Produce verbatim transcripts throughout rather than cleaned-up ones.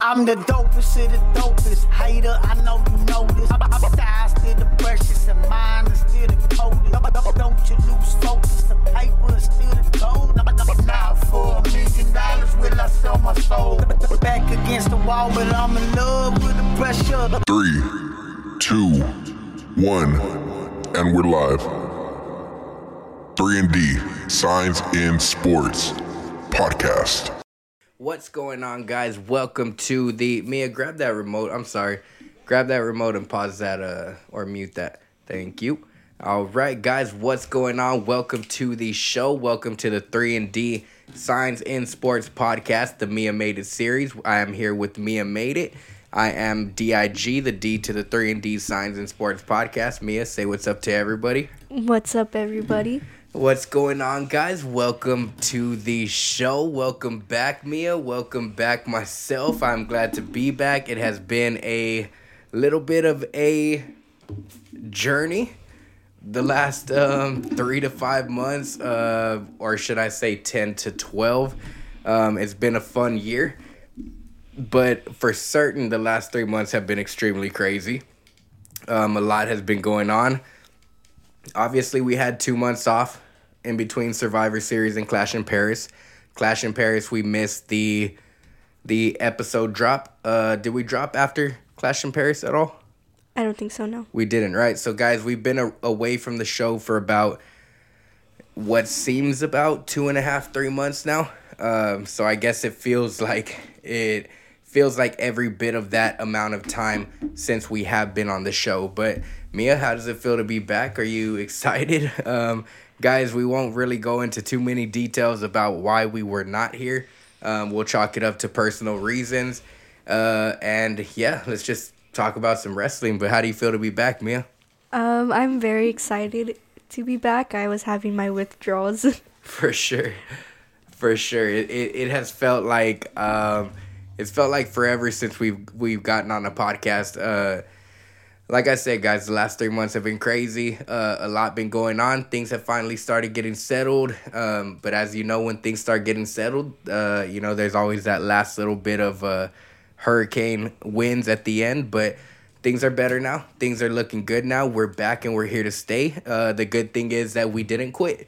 I'm the dopest of the dopest. Hater, I know you know this. My style still the precious and mine is still the coldest. Don't you lose focus, the paper is still the gold. Now for a million dollars will I sell my soul. Back against the wall, but I'm in love with the pressure. Three, two, one, and we're live. three and D, Signs in Sports Podcast. What's going on, guys? Welcome to the... Mia, grab that remote. I'm sorry. Grab that remote and pause that uh, or mute that. Thank you. All right, guys, what's going on? Welcome to the show. Welcome to the three and D Signs in Sports Podcast, the Mia Made It series. I am here with Mia Made It. I am D I G, the D to the three and D Signs in Sports Podcast. Mia, say what's up to everybody. What's up, everybody? What's going on, guys? Welcome to the show. Welcome back, Mia. Welcome back, myself. I'm glad to be back. It has been a little bit of a journey the last um, three to five months, uh, or should I say ten to twelve. Um, it's been a fun year, but for certain, the last three months have been extremely crazy. Um, a lot has been going on. Obviously, we had two months off in between Survivor Series and Clash in Paris. Clash in Paris, we missed the the episode drop. Uh, did we drop after Clash in Paris at all? I don't think so, no. We didn't, right? So, guys, we've been a- away from the show for about what seems about two and a half, three months now. Um, so I guess it feels like it feels like every bit of that amount of time since we have been on the show. But Mia, how does it feel to be back? Are you excited? Um, guys, we won't really go into too many details about why we were not here. Um, we'll chalk it up to personal reasons. Uh, and yeah, let's just talk about some wrestling. But how do you feel to be back, Mia? Um, I'm very excited to be back. I was having my withdrawals. For sure. For sure. It, it, it has felt like... Um, It's felt like forever since we've we've gotten on a podcast. Uh, like I said, guys, the last three months have been crazy. Uh, a lot been going on. Things have finally started getting settled. Um, but as you know, when things start getting settled, uh, you know, there's always that last little bit of uh, hurricane winds at the end. But things are better now. Things are looking good now. We're back and we're here to stay. Uh, the good thing is that we didn't quit.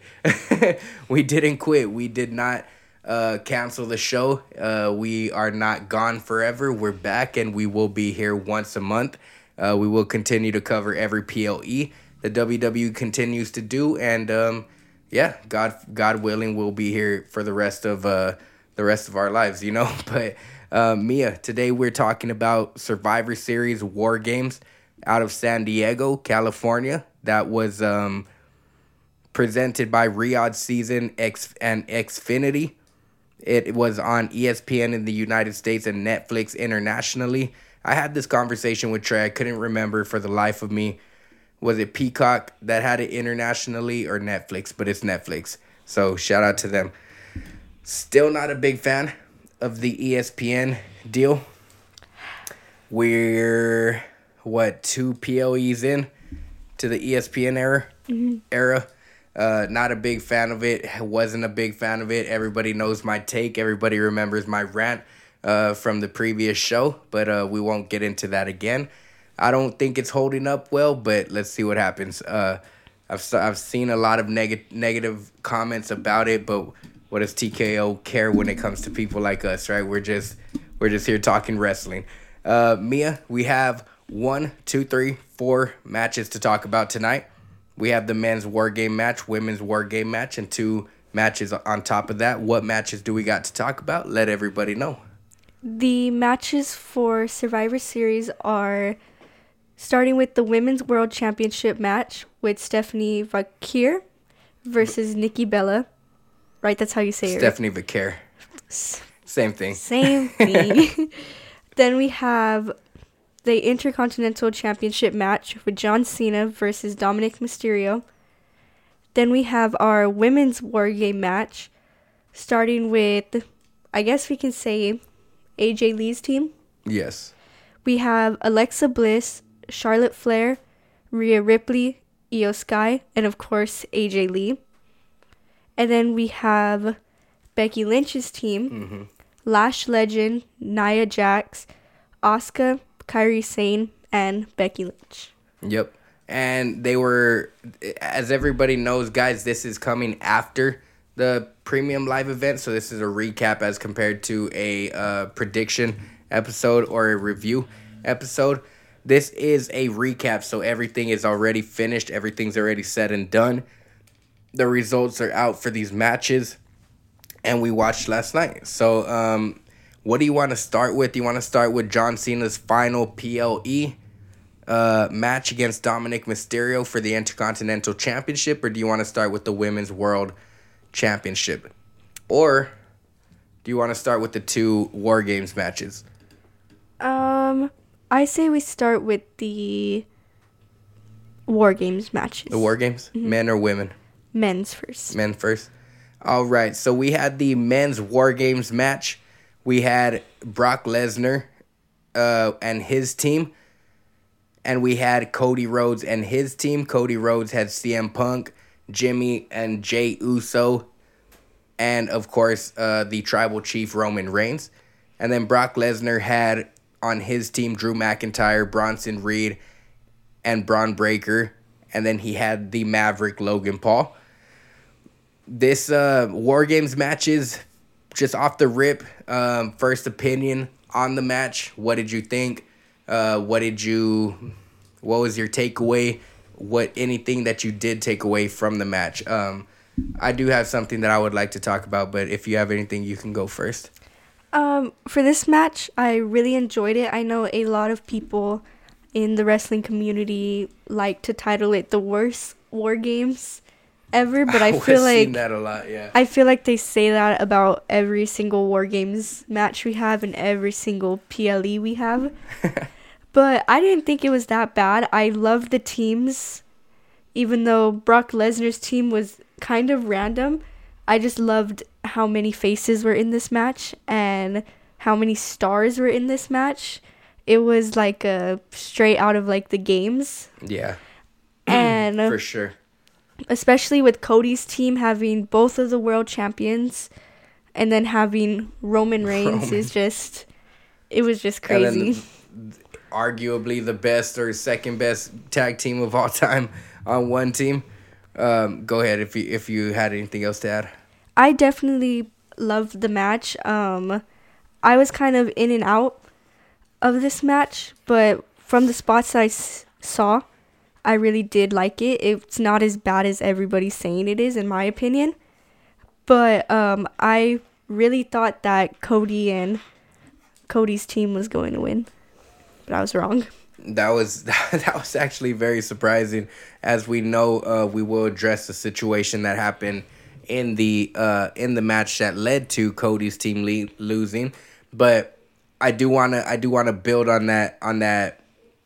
we didn't quit. We did not... Uh, cancel the show. Uh, we are not gone forever. We're back and we will be here once a month. Uh, we will continue to cover every P L E the W W E continues to do, and um, yeah, God, God willing, we'll be here for the rest of uh the rest of our lives, you know. But uh, Mia, today we're talking about Survivor Series War Games out of San Diego, California. That was um presented by Riyadh Season X and Xfinity. It was on E S P N in the United States and Netflix internationally. I had this conversation with Trey. I couldn't remember for the life of me. Was it Peacock that had it internationally or Netflix? But it's Netflix. So shout out to them. Still not a big fan of the E S P N deal. We're, what, two P L Es in to the E S P N era? Mm-hmm. era. Uh, not a big fan of it. Wasn't a big fan of it. Everybody knows my take. Everybody remembers my rant uh, from the previous show, but uh, we won't get into that again. I don't think it's holding up well, but let's see what happens. Uh, I've I've seen a lot of neg- negative comments about it, but what does T K O care when it comes to people like us, right? We're just we're just here talking wrestling. Uh, Mia, we have one, two, three, four matches to talk about tonight. We have the men's war game match, women's war game match, and two matches on top of that. What matches do we got to talk about? Let everybody know. The matches for Survivor Series are starting with the Women's World Championship match with Stephanie Vaquer versus Nikki Bella. Right, that's how you say it. Stephanie Vaquer. Same thing. Same thing. Then we have the Intercontinental Championship match with John Cena versus Dominic Mysterio. Then we have our Women's War Game match, starting with, I guess we can say, A J Lee's team. Yes. We have Alexa Bliss, Charlotte Flair, Rhea Ripley, Io Sky, and of course, A J Lee. And then we have Becky Lynch's team, mm-hmm. Lash Legend, Nia Jax, Asuka, Kairi Sane, and Becky Lynch. Yep. And they were, as everybody knows, guys, this is coming after the premium live event. So this is a recap as compared to a uh, prediction episode or a review episode. This is a recap. So everything is already finished. Everything's already said and done. The results are out for these matches. And we watched last night. So um, what do you want to start with? Do you want to start with John Cena's final P L E uh, match against Dominic Mysterio for the Intercontinental Championship? Or do you want to start with the Women's World Championship? Or do you want to start with the two War Games matches? Um, I say we start with the War Games matches. The War Games? Mm-hmm. Men or women? Men's first. Men first. All right, so we had the men's War Games match. We had Brock Lesnar uh, and his team. And we had Cody Rhodes and his team. Cody Rhodes had C M Punk, Jimmy, and Jey Uso. And, of course, uh, the Tribal Chief Roman Reigns. And then Brock Lesnar had on his team Drew McIntyre, Bronson Reed, and Braun Breaker. And then he had the Maverick Logan Paul. This uh, War Games matches, just off the rip, um, first opinion on the match. What did you think? Uh, what did you? What was your takeaway? What anything that you did take away from the match? Um, I do have something that I would like to talk about, but if you have anything, you can go first. Um, for this match, I really enjoyed it. I know a lot of people in the wrestling community like to title it the worst War Games ever, but I, I feel like seen that a lot, yeah. I feel like they say that about every single War Games match we have and every single P L E we have. But I didn't think it was that bad. I loved the teams, even though Brock Lesnar's team was kind of random. I just loved how many faces were in this match and how many stars were in this match. It was like a straight out of like the games. Yeah. And for sure. Especially with Cody's team having both of the world champions and then having Roman Reigns Roman. is just, it was just crazy. Arguably the best or second best tag team of all time on one team. Um, go ahead if you if you had anything else to add. I definitely loved the match. Um, I was kind of in and out of this match, but from the spots I s- saw, I really did like it. It's not as bad as everybody's saying it is, in my opinion. But um, I really thought that Cody and Cody's team was going to win. But I was wrong. That was that was actually very surprising. As we know, uh, we will address the situation that happened in the uh, in the match that led to Cody's team le- losing. But I do wanna I do wanna build on that on that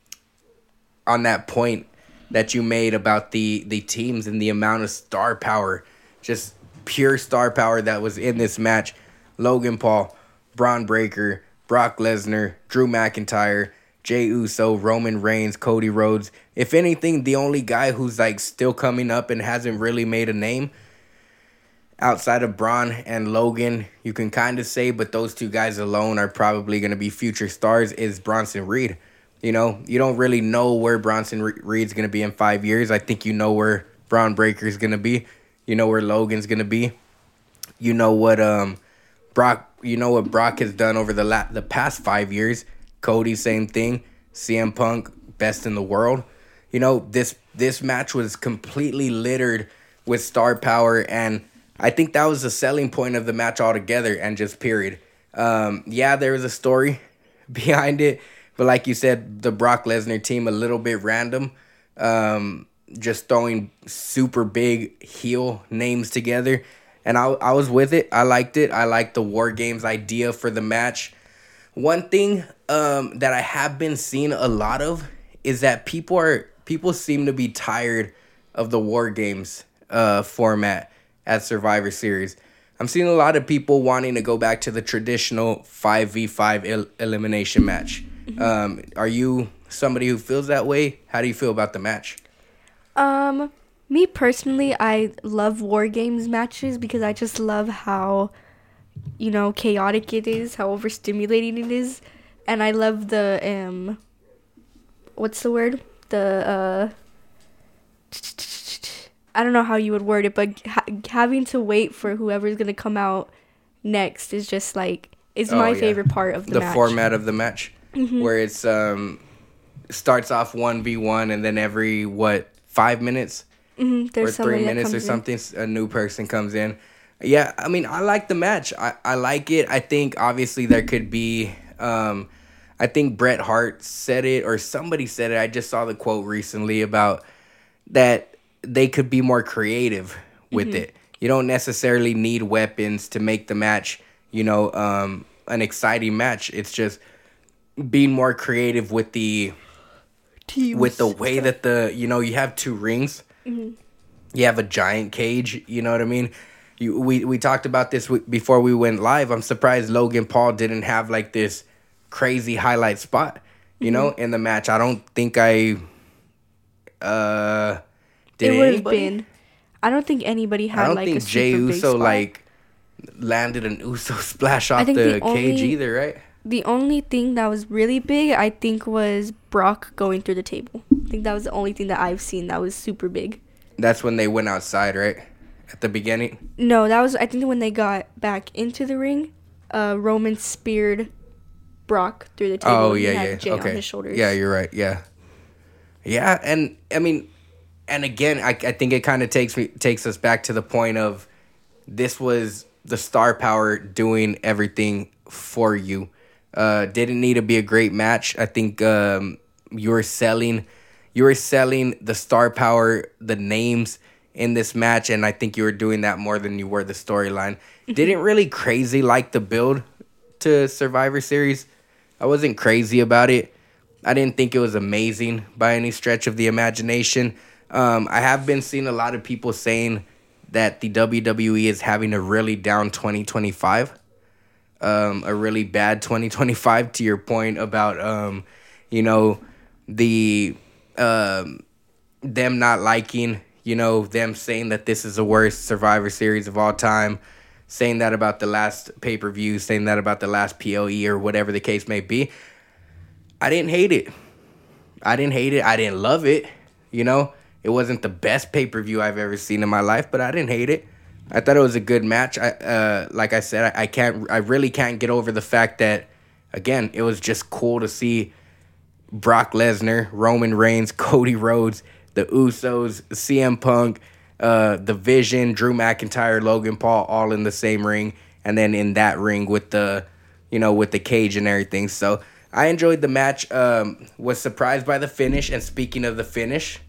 on that point that you made about the, the teams and the amount of star power, just pure star power that was in this match. Logan Paul, Braun Breaker, Brock Lesnar, Drew McIntyre, Jey Uso, Roman Reigns, Cody Rhodes. If anything, the only guy who's like still coming up and hasn't really made a name outside of Braun and Logan, you can kind of say, but those two guys alone are probably going to be future stars, is Bronson Reed. You know, you don't really know where Bronson Reed's going to be in five years. I think you know where Braun Breaker's going to be. You know where Logan's going to be. You know what um Brock, you know what Brock has done over the la- the past five years. Cody, same thing. C M Punk, best in the world. You know, this this match was completely littered with star power, and I think that was the selling point of the match altogether, and just period. Um, yeah, there was a story behind it, but like you said, the Brock Lesnar team, a little bit random. Um, just throwing super big heel names together. And I, I was with it. I liked it. I liked the War Games idea for the match. One thing um, that I have been seeing a lot of is that people are people seem to be tired of the War Games uh, format at Survivor Series. I'm seeing a lot of people wanting to go back to the traditional five v five el- elimination match. Mm-hmm. Um, are you somebody who feels that way? How do you feel about the match? Um, me personally, I love War Games matches because I just love how you know, chaotic it is, how overstimulating it is. And I love the, um, what's the word? The, uh, I don't know how you would word it, but ha- having to wait for whoever's going to come out next is just like, is Oh, my yeah. favorite part of the, the match. format of the match, Mm-hmm. where it's um starts off one v one, and then every what five minutes Mm-hmm. There's or somebody three that minutes or comes in. something, s- a new person comes in. Yeah, I mean, I like the match. I, I like it. I think obviously there could be. Um, I think Bret Hart said it, or somebody said it. I just saw the quote recently about that they could be more creative with Mm-hmm. it. You don't necessarily need weapons to make the match, you know, um, an exciting match. It's just being more creative with the Teams. with the way that the you know you have two rings. You have a giant cage. You know what I mean? You we we talked about this w- before we went live. I'm surprised Logan Paul didn't have like this crazy highlight spot. You know, in the match. I don't think I. Uh, did It would have anybody? been. I don't think anybody had I don't like a think super Jey big Uso spot. like landed an Uso splash off think the, the cage only- either, right? The only thing that was really big, I think, was Brock going through the table. I think that was the only thing that I've seen that was super big. That's when they went outside, right? At the beginning. No, that was I think when they got back into the ring, uh, Roman speared Brock through the table. Oh and he yeah, had yeah. Jey Okay. on his shoulders. Yeah, you're right. Yeah. Yeah, and I mean, and again, I I think it kind of takes me takes us back to the point of this was the star power doing everything for you. Uh, didn't need to be a great match. I think um, you were selling, you were selling the star power, the names in this match, and I think you were doing that more than you were the storyline. Didn't really crazy like the build to Survivor Series. I wasn't crazy about it. I didn't think it was amazing by any stretch of the imagination. Um, I have been seeing a lot of people saying that the W W E is having a really down twenty twenty-five. Um, a really bad twenty twenty-five, to your point about, um, you know, the um, them not liking, you know, them saying that this is the worst Survivor Series of all time, saying that about the last pay-per-view, saying that about the last P L E or whatever the case may be. I didn't hate it. I didn't hate it. I didn't love it. You know, it wasn't the best pay-per-view I've ever seen in my life, but I didn't hate it. I thought it was a good match. I uh, like I said, I, I can't, I really can't get over the fact that, again, it was just cool to see Brock Lesnar, Roman Reigns, Cody Rhodes, the Usos, C M Punk, uh, The Vision, Drew McIntyre, Logan Paul, all in the same ring, and then in that ring with the, you know, with the cage and everything. So I enjoyed the match. Um, was surprised by the finish. And speaking of the finish,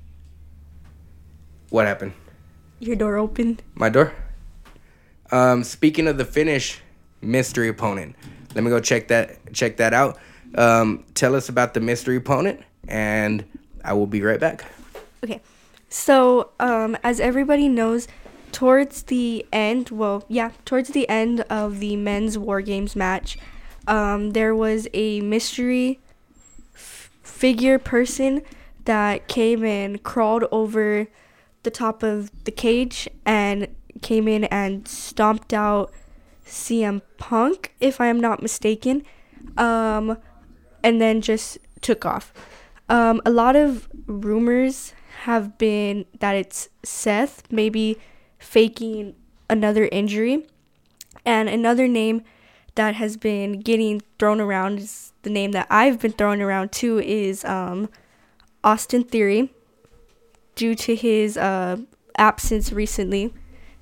what happened? Your door opened. My door? Um, speaking of the finish, mystery opponent. Let me go check that check that out. Um, tell us about the mystery opponent, and I will be right back. Okay. So, um, as everybody knows, towards the end, well, yeah, towards the end of the men's War Games match, um, there was a mystery f- figure person that came and crawled over the top of the cage and came in and stomped out C M Punk, if I am not mistaken, um, and then just took off. Um, a lot of rumors have been that it's Seth maybe faking another injury, and another name that has been getting thrown around is the name that I've been throwing around too is um, Austin Theory, due to his uh, absence recently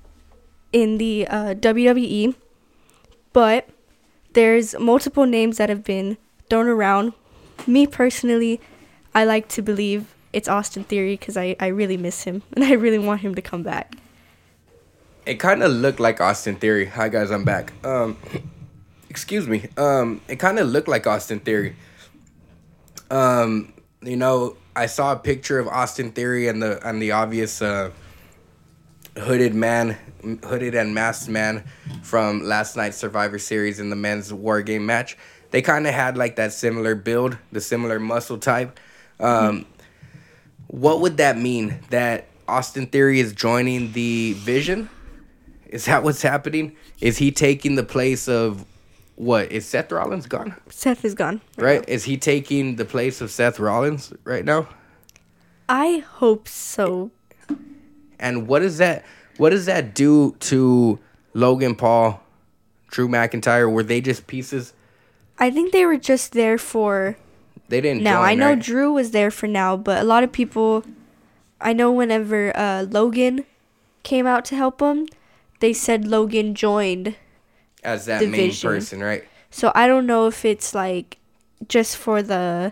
in the uh, W W E. But there's multiple names that have been thrown around. Me personally, I like to believe it's Austin Theory because I, I really miss him and I really want him to come back. It kind of looked like Austin Theory. Hi guys, I'm back. Um, excuse me. Um, it kind of looked like Austin Theory. Um, you know, I saw a picture of Austin Theory and the and the obvious uh, hooded man, hooded and masked man from last night's Survivor Series in the men's War Game match. They kind of had like that similar build, the similar muscle type. Um, what would that mean? That Austin Theory is joining the Vision? Is that what's happening? Is he taking the place of what? Is Seth Rollins gone? Seth is gone. Right? Is he taking the place of Seth Rollins right now? I hope so. And what does that what does that do to Logan Paul, Drew McIntyre? Were they just pieces? I think they were just there for They didn't now. join, I know right? Drew was there for now, but a lot of people, I know whenever uh, Logan came out to help him, they said Logan joined. as that division. main person, right? So I don't know if it's like just for the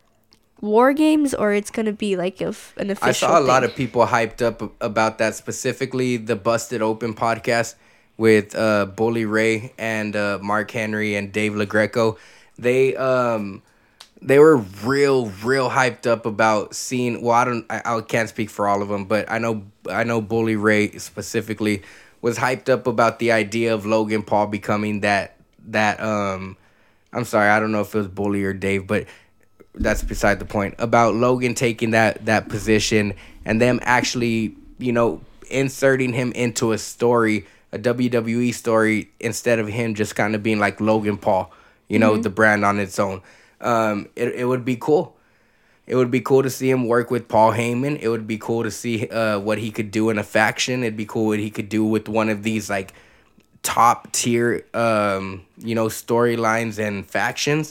War Games or it's gonna be like if an official. I saw a lot thing. of people hyped up about that, specifically the Busted Open podcast with uh, Bully Ray and uh, Mark Henry and Dave LaGreco. They um they were real real hyped up about seeing. Well, I don't I, I can't speak for all of them, but I know I know Bully Ray specifically was hyped up about the idea of Logan Paul becoming that that um I'm sorry, I don't know if it was Bully or Dave, but that's beside the point. About Logan taking that that position and them actually, you know, inserting him into a story, a W W E story, instead of him just kind of being like Logan Paul, you know, Mm-hmm. the brand on its own. Um, it it would be cool. It would be cool to see him work with Paul Heyman. It would be cool to see uh, what he could do in a faction. It'd be cool what he could do with one of these like top tier, um, you know, storylines and factions.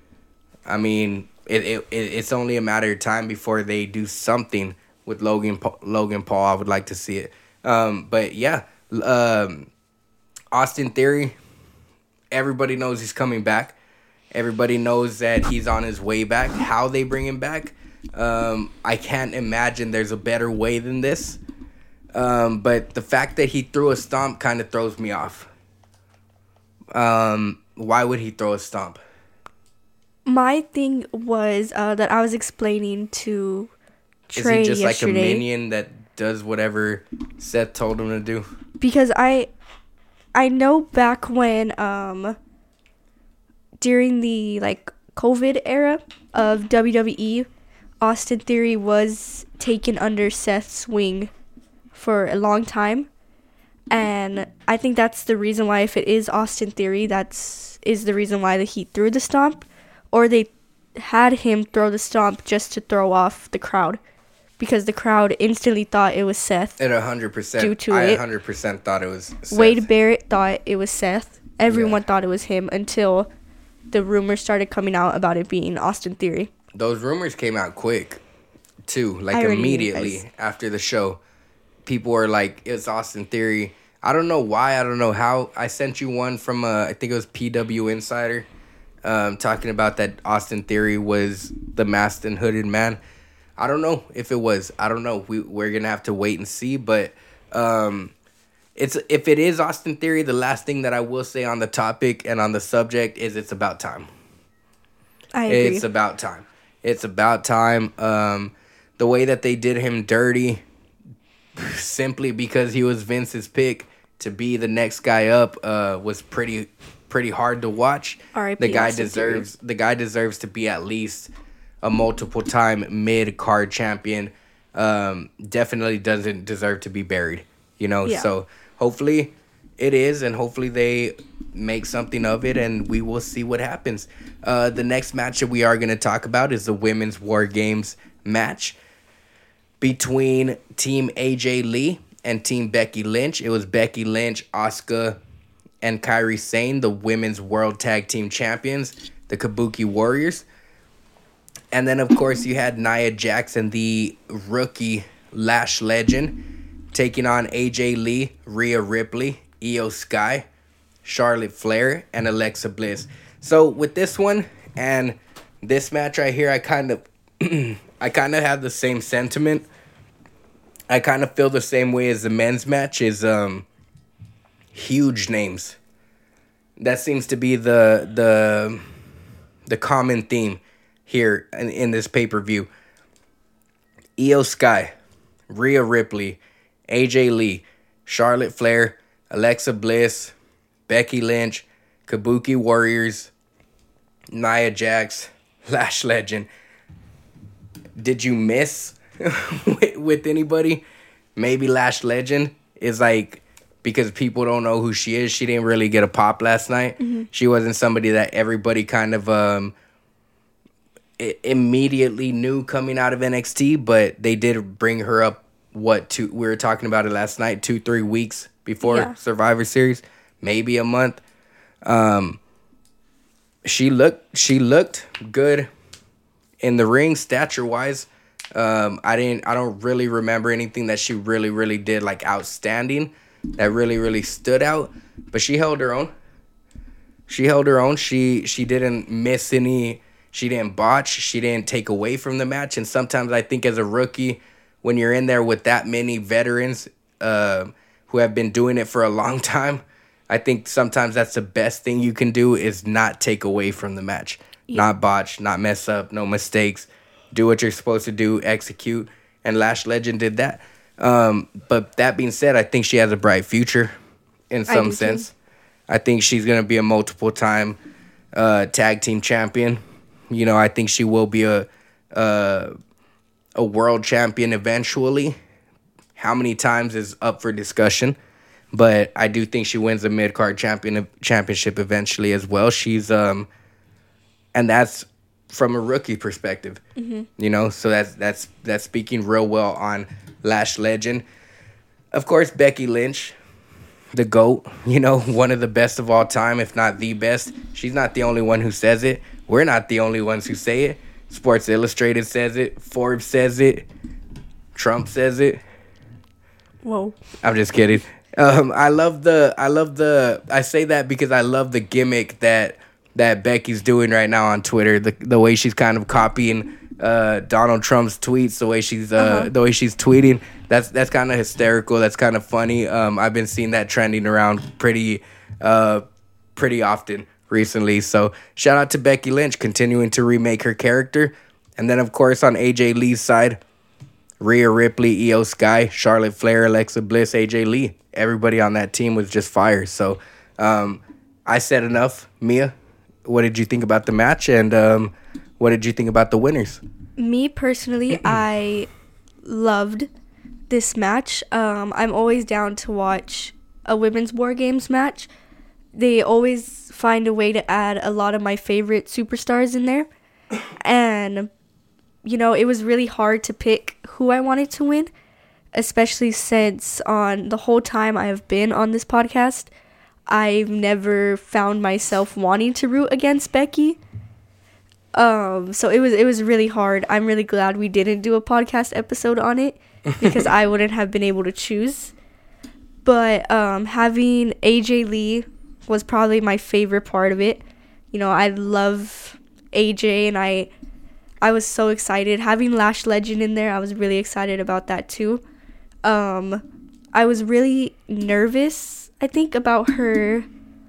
I mean, it, it it it's only a matter of time before they do something with Logan Pa- Logan Paul. I would like to see it. Um, but yeah, um, Austin Theory. Everybody knows he's coming back. Everybody knows that he's on his way back. How they bring him back, um, I can't imagine there's a better way than this. Um, but the fact that he threw a stomp kind of throws me off. Um, why would he throw a stomp? My thing was uh, that I was explaining to Trey Is he just yesterday like a minion that does whatever Seth told him to do? because I, I know back when um. during the like COVID era of W W E, Austin Theory was taken under Seth's wing for a long time. And I think that's the reason why, if it is Austin Theory, that's is the reason why that he threw the stomp, or they had him throw the stomp just to throw off the crowd, because the crowd instantly thought it was Seth. At one hundred percent. Due to I it. one hundred percent thought it was Seth. Wade Barrett thought it was Seth. Everyone Yeah. thought it was him until the rumors started coming out about it being Austin Theory. Those rumors came out quick, too. Like, I already knew, immediately guys. after the show. People were like, it's Austin Theory. I don't know why. I don't know how. I sent you one from, uh, I think it was P W Insider, um, talking about that Austin Theory was the masked and hooded man. I don't know if it was. I don't know. We, we're going to have to wait and see. But um, it's if it is Austin Theory, the last thing that I will say on the topic and on the subject is it's about time. I agree. It's about time. It's about time. Um, the way that they did him dirty, simply because he was Vince's pick to be the next guy up, uh, was pretty, pretty hard to watch. R I P The guy Austin Theory. deserves. The guy deserves to be at least a multiple time mid card champion. Um, definitely doesn't deserve to be buried. You know. Yeah. So hopefully it is, and hopefully they make something of it, and we will see what happens. Uh, the next match that we are going to talk about is the Women's War Games match between Team A J Lee and Team Becky Lynch. It was Becky Lynch, Asuka, and Kairi Sane, the Women's World Tag Team Champions, the Kabuki Warriors. And then, of course, you had Nia Jax and the rookie Lash Legend taking on A J Lee, Rhea Ripley, Io Sky, Charlotte Flair, and Alexa Bliss. So with this one and this match right here, I kind of I kind of have the same sentiment. I kind of feel the same way as the men's match is um huge names. That seems to be the the the common theme here in, in this pay-per-view. Io Sky, Rhea Ripley, A J Lee, Charlotte Flair, Alexa Bliss, Becky Lynch, Kabuki Warriors, Nia Jax, Lash Legend. Did you miss with, with anybody? Maybe Lash Legend is like because people don't know who she is. She didn't really get a pop last night. Mm-hmm. She wasn't somebody that everybody kind of um, I- immediately knew coming out of N X T, but they did bring her up, what, two, we were talking about it last night, two, three weeks before yeah. Survivor Series, maybe a month. Um, she looked she looked good in the ring, stature-wise. Um, I didn't. I don't really remember anything that she really, really did like outstanding, that really, really stood out. But she held her own. She held her own. She she didn't miss any. She didn't botch. She didn't take away from the match. And sometimes I think as a rookie, when you're in there with that many veterans uh, who have been doing it for a long time, I think sometimes that's the best thing you can do is not take away from the match, yeah. not botch, not mess up, no mistakes. Do what you're supposed to do, execute, and Lash Legend did that. Um, but that being said, I think she has a bright future in some sense. Too. I think she's going to be a multiple-time uh, tag team champion. You know, I think she will be a, a a world champion eventually. How many times is up for discussion. But I do think she wins the mid-card champion championship eventually as well. She's um, and that's from a rookie perspective, mm-hmm. you know, so that's that's that's speaking real well on Lash Legend. Of course, Becky Lynch, the GOAT, you know, one of the best of all time, if not the best. She's not the only one who says it. We're not the only ones who say it. Sports Illustrated says it. Forbes says it. Trump says it. Whoa. I'm just kidding. Um, I love the, I love the, I say that because I love the gimmick that that Becky's doing right now on Twitter, the the way she's kind of copying uh, Donald Trump's tweets, the way she's uh, uh-huh. the way she's tweeting. That's that's kind of hysterical. That's kind of funny. Um, I've been seeing that trending around pretty uh, pretty often recently. So shout out to Becky Lynch continuing to remake her character, and then of course on A J Lee's side, Rhea Ripley, Io Sky, Charlotte Flair, Alexa Bliss, A J Lee. Everybody on that team was just fire. So um, I said enough, Mia. What did you think about the match, and um, what did you think about the winners? Me personally, I loved this match. Um, I'm always down to watch a women's War Games match. They always find a way to add a lot of my favorite superstars in there. And, you know, it was really hard to pick who I wanted to win, especially since on the whole time I have been on this podcast, I've never found myself wanting to root against Becky. Um, so it was it was really hard. I'm really glad we didn't do a podcast episode on it because I wouldn't have been able to choose. But um, having A J Lee was probably my favorite part of it. You know, I love A J, and I I was so excited. Having Lash Legend in there, I was really excited about that too. Um, I was really nervous, I think, about her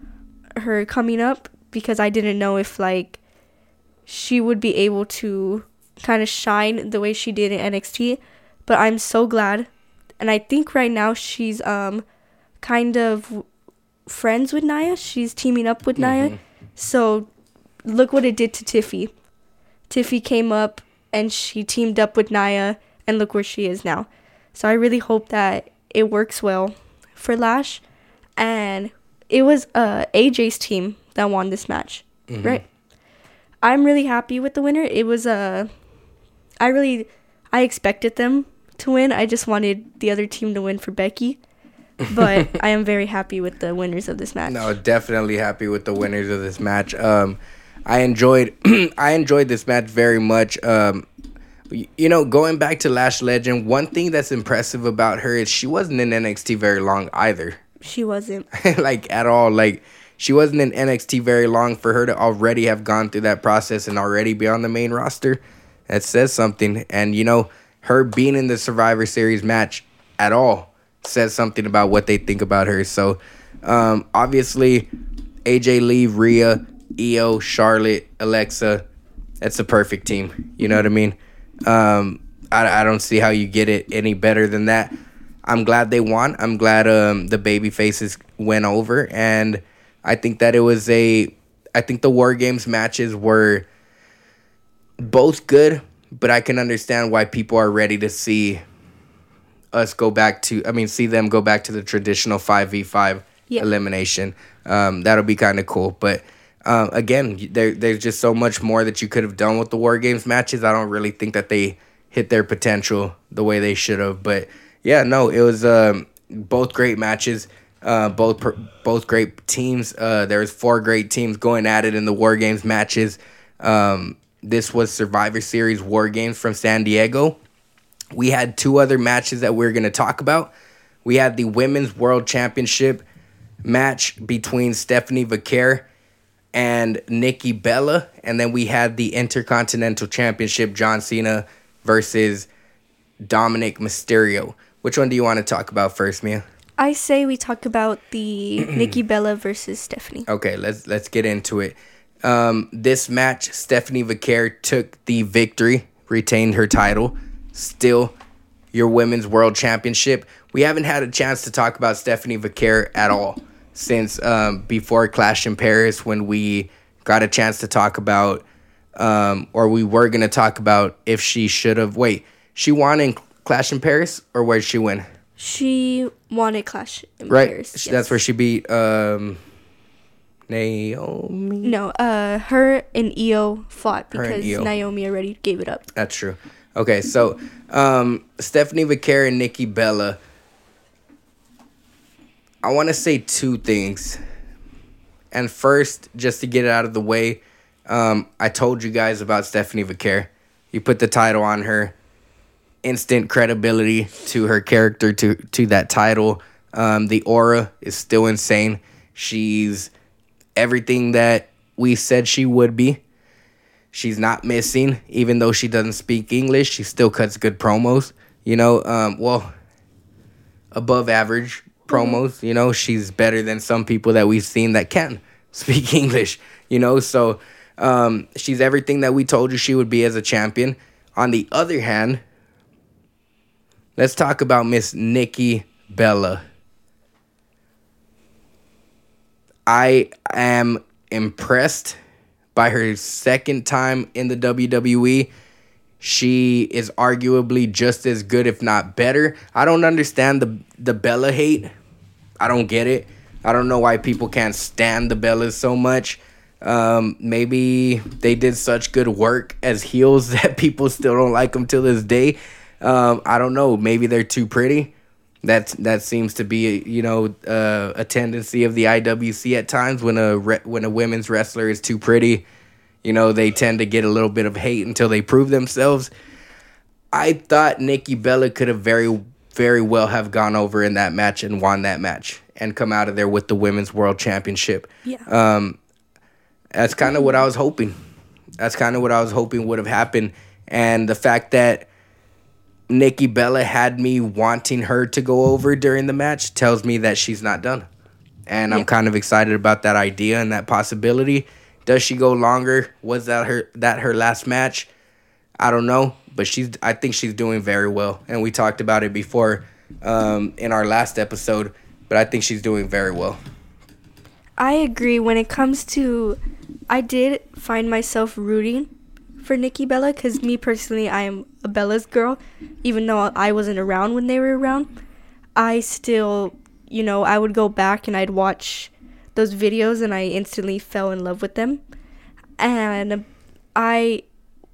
her coming up because I didn't know if like she would be able to kind of shine the way she did in N X T. But I'm so glad, and I think right now she's um kind of friends with Nia. She's teaming up with mm-hmm. Nia. So look what it did to Tiffy. Tiffy came up and she teamed up with Nia, and look where she is now. So I really hope that it works well for Lash. And it was uh, A J's team that won this match, mm-hmm. right? I'm really happy with the winner. It was a, uh, I really, I expected them to win. I just wanted the other team to win for Becky. But I am very happy with the winners of this match. No, definitely happy with the winners of this match. Um, I enjoyed, I enjoyed this match very much. Um, you know, going back to Lash Legend, one thing that's impressive about her is she wasn't in N X T very long either. She wasn't. Like, at all. Like, she wasn't in N X T very long. For her to already have gone through that process and already be on the main roster, that says something. And, you know, her being in the Survivor Series match at all says something about what they think about her. So, um, obviously, A J Lee, Rhea, Io, Charlotte, Alexa, that's a perfect team. You know what I mean? Um, I, I don't see how you get it any better than that. I'm glad they won. I'm glad um, the baby faces went over. And I think that it was a... I think the War Games matches were both good, but I can understand why people are ready to see us go back to, I mean, see them go back to the traditional five v five Yeah. elimination. Um, that'll be kind of cool. But uh, again, there, there's just so much more that you could have done with the War Games matches. I don't really think that they hit their potential the way they should have. But yeah, no, it was um, both great matches. Uh, both per, both great teams. Uh, there was four great teams going at it in the War Games matches. Um, this was Survivor Series War Games from San Diego. We had two other matches that we we're going to talk about. We had the Women's World Championship match between Stephanie Vaquer and Nikki Bella. And then we had the Intercontinental Championship, John Cena versus Dominic Mysterio. Which one do you want to talk about first, Mia? I say we talk about the Nikki Bella versus Stephanie. Okay, let's let's get into it. Um, this match, Stephanie Vaquer took the victory, retained her title. Still, your Women's World Championship. We haven't had a chance to talk about Stephanie Vaquer at all since um, before Clash in Paris, when we got a chance to talk about, um, or we were going to talk about if she should have. Wait, she won in Clash in Paris, or where did she win? She won a Clash in Right, Paris. that's yes. where she beat um, Naomi. No, uh, her and Io fought Her and because Io. Naomi already gave it up. That's true. Okay, so um, Stephanie Vaquer and Nikki Bella. I want to say two things. And first, just to get it out of the way, um, I told you guys about Stephanie Vaquer. You put the title on her. Instant credibility to her character, to, to that title. Um, the aura is still insane. She's everything that we said she would be. She's not missing, even though she doesn't speak English. She still cuts good promos, you know. Um, well, above average promos, you know. She's better than some people that we've seen that can speak English, you know. So um, she's everything that we told you she would be as a champion. On the other hand, let's talk about Miss Nikki Bella. I am impressed by her second time in the W W E. She is arguably just as good, if not better. I don't understand the the Bella hate. I don't get it. I don't know why people can't stand the Bellas so much. Um, maybe they did such good work as heels that people still don't like them till this day. Um, I don't know. Maybe they're too pretty. That that seems to be, you know, uh, a tendency of the I W C at times. When a re- when a women's wrestler is too pretty, you know, they tend to get a little bit of hate until they prove themselves. I thought Nikki Bella could have very, very well have gone over in that match and won that match and come out of there with the Women's World Championship. Yeah. Um, that's kind of what I was hoping. That's kind of what I was hoping would have happened. And the fact that Nikki Bella had me wanting her to go over during the match tells me that she's not done. And I'm Yeah. kind of excited about that idea and that possibility. Does she go longer? Was that her that her last match? I don't know, but she's I think she's doing very well. And we talked about it before um, in our last episode, but I think she's doing very well. I agree. When it comes to, I did find myself rooting for Nikki Bella because me personally, I am a Bella's girl. Even though I wasn't around when they were around, I still, you know, I would go back and I'd watch those videos and I instantly fell in love with them. And I,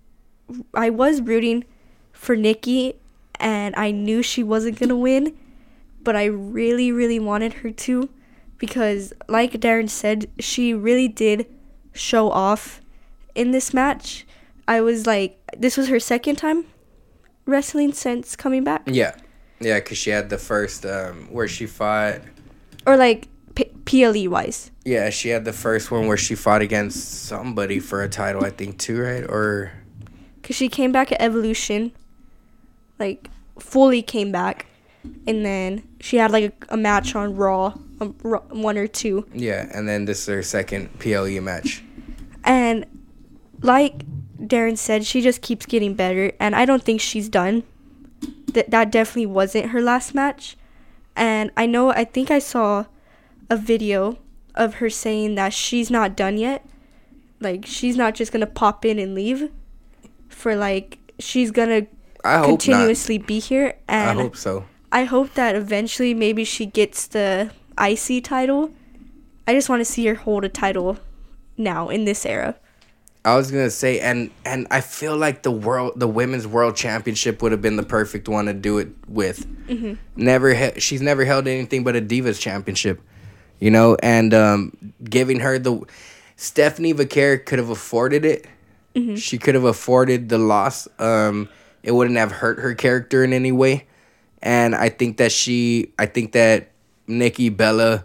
I was rooting for Nikki, and I knew she wasn't gonna win, but I really, really wanted her to, because like Darren said, she really did show off in this match. I was like, this was her second time wrestling since coming back. Yeah. Yeah, because she had the first um, where she fought. Or like P- PLE wise. Yeah, she had the first one where she fought against somebody for a title, I think, too, right? Or Because she came back at Evolution. Like, fully came back. And then she had like a, a match on Raw, um, Raw, one or two. yeah, and then this is her second P L E match. And like Darren said, she just keeps getting better, and I don't think she's done. That that definitely wasn't her last match. And I know, I think I saw a video of her saying that she's not done yet. Like, she's not just gonna pop in and leave. For like, she's gonna I hope continuously be here. not. I And hope so. I hope that eventually maybe she gets the I C title. I just want to see her hold a title now in this era. I was gonna say, and and I feel like the world, the women's world championship would have been the perfect one to do it with. Mm-hmm. Never, he- she's never held anything but a Divas championship, you know, and um, giving her the Stephanie Vaquer could have afforded it. Mm-hmm. She could have afforded the loss. Um, it wouldn't have hurt her character in any way, and I think that she, I think that Nikki Bella.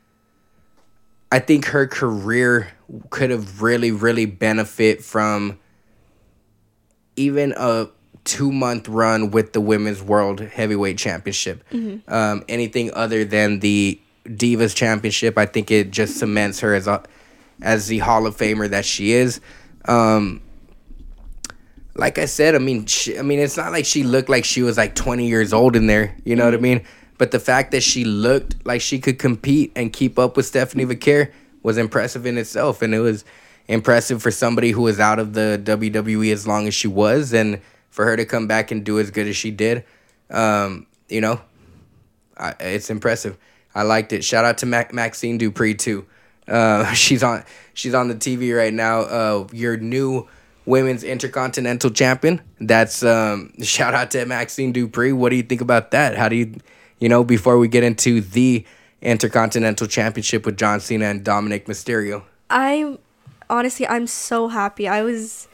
I think her career could have really, really benefit from even a two-month run with the Women's World Heavyweight Championship. Mm-hmm. Um, anything other than the Divas Championship, I think it just cements her as a, as the Hall of Famer that she is. Um, like I said, I mean, she, I mean, it's not like she looked like she was like twenty years old in there. You know mm-hmm. what I mean? But the fact that she looked like she could compete and keep up with Stephanie Vaquer was impressive in itself. And it was impressive for somebody who was out of the W W E as long as she was. And for her to come back and do as good as she did, um, you know, I, it's impressive. I liked it. Shout out to Mac- Maxine Dupree, too. Uh, she's on she's on the T V right now. Uh, your new women's intercontinental champion. That's um, shout out to Maxine Dupree. What do you think about that? How do you... You know, before we get into the Intercontinental Championship with John Cena and Dominic Mysterio. I'm, honestly, I'm so happy. I was,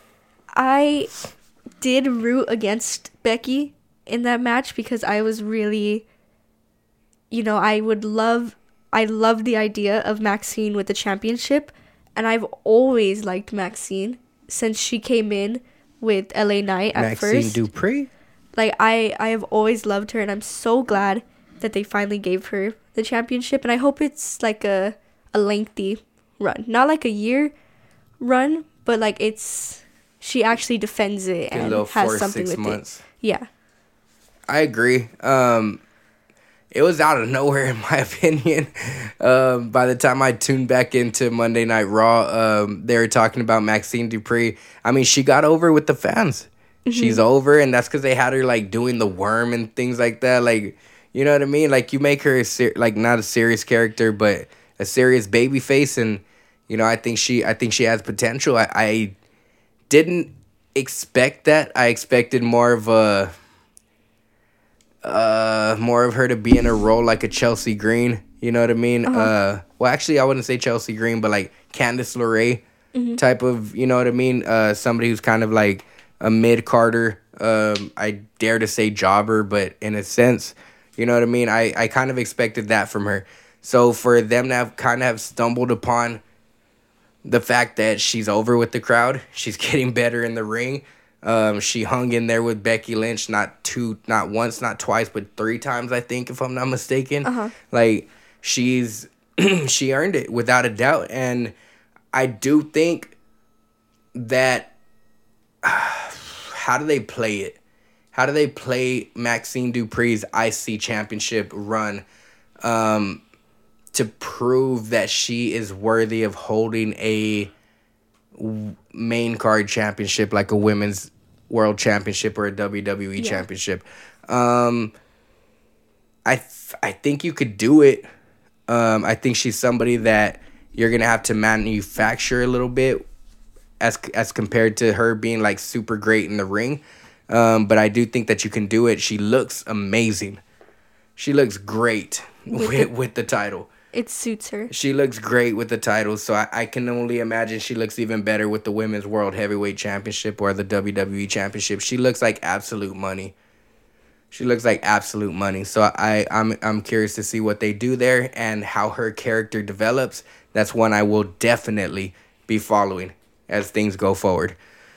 I did root against Becky in that match because I was really, you know, I would love, I love the idea of Maxine with the championship. And I've always liked Maxine since she came in with L A Knight at Maxine first. Maxine Dupree? Like, I, I have always loved her, and I'm so glad that they finally gave her the championship. And I hope it's, like, a, a lengthy run. Not, like, a year run, but, like, it's... She actually defends it and has four, something with months. It. Yeah. I agree. Um, it was out of nowhere, in my opinion. Um, by the time I tuned back into Monday Night Raw, um, they were talking about Maxine Dupree. I mean, she got over with the fans. Mm-hmm. She's over, and that's because they had her, like, doing the worm and things like that. Like, you know what I mean? Like, you make her, a ser- like, not a serious character, but a serious baby face, and, you know, I think she I think she has potential. I, I didn't expect that. I expected more of a... Uh, more of her to be in a role like a Chelsea Green. You know what I mean? Uh-huh. Uh, well, actually, I wouldn't say Chelsea Green, but, like, Candice LeRae mm-hmm. type of, you know what I mean? Uh, somebody who's kind of, like... a mid-carder, um, I dare to say jobber, but in a sense, you know what I mean? I, I kind of expected that from her. So for them to have kind of have stumbled upon the fact that she's over with the crowd, she's getting better in the ring. Um, she hung in there with Becky Lynch, not two, not once, not twice, but three times, I think, if I'm not mistaken. Uh-huh. Like, she's, she earned it without a doubt. And I do think that, how do they play it? How do they play Maxine Dupree's I C championship run um, to prove that she is worthy of holding a main card championship like a women's world championship or a W W E yeah. championship? Um, I th- I think you could do it. Um, I think she's somebody that you're going to have to manufacture a little bit as as compared to her being, like, super great in the ring. Um, but I do think that you can do it. She looks amazing. She looks great with, with, the, with the title. It suits her. She looks great with the title, so I, I can only imagine she looks even better with the Women's World Heavyweight Championship or the W W E Championship. She looks like absolute money. She looks like absolute money. So I, I'm I'm curious to see what they do there and how her character develops. That's one I will definitely be following as things go forward.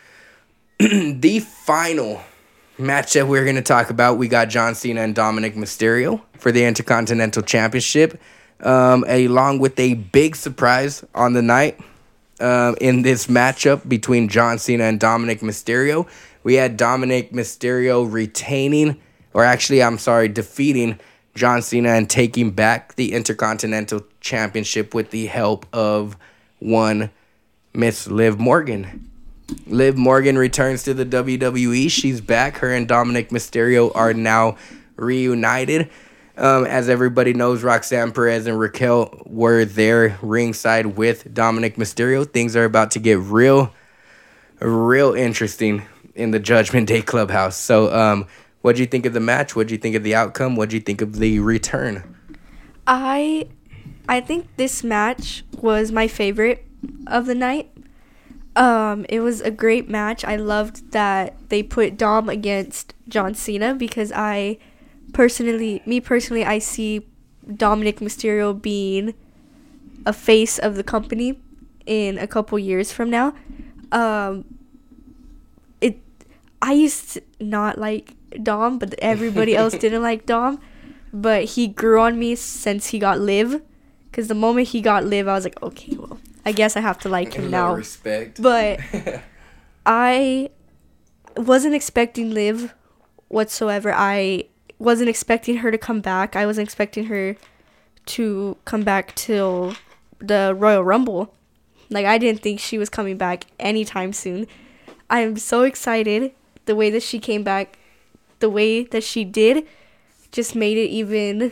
The final match that we're going to talk about, we got John Cena and Dominic Mysterio for the Intercontinental Championship, um, along with a big surprise on the night um, in this matchup between John Cena and Dominic Mysterio. We had Dominic Mysterio retaining, or actually, I'm sorry, defeating John Cena and taking back the Intercontinental Championship with the help of one Miss Liv Morgan. Liv Morgan returns to the W W E. She's back. Her and Dominic Mysterio are now reunited. Um, as everybody knows, Roxanne Perez and Raquel were there ringside with Dominic Mysterio. Things are about to get real, real interesting in the Judgment Day Clubhouse. So, um, what do you think of the match? What do you think of the outcome? What do you think of the return? I, I think this match was my favorite of the night. Um, it was a great match. I loved that they put Dom against John Cena because I... Personally, me personally, I see Dominic Mysterio being a face of the company in a couple years from now. Um, it, I used to not like Dom, but everybody else didn't like Dom. But he grew on me since he got Liv, because the moment he got Liv, I was like, okay, well, I guess I have to like him now. Respect. But I wasn't expecting Liv whatsoever. I wasn't expecting her to come back. I wasn't expecting her to come back till the Royal Rumble. Like, I didn't think she was coming back anytime soon. I'm so excited. The way that she came back, the way that she did, just made it even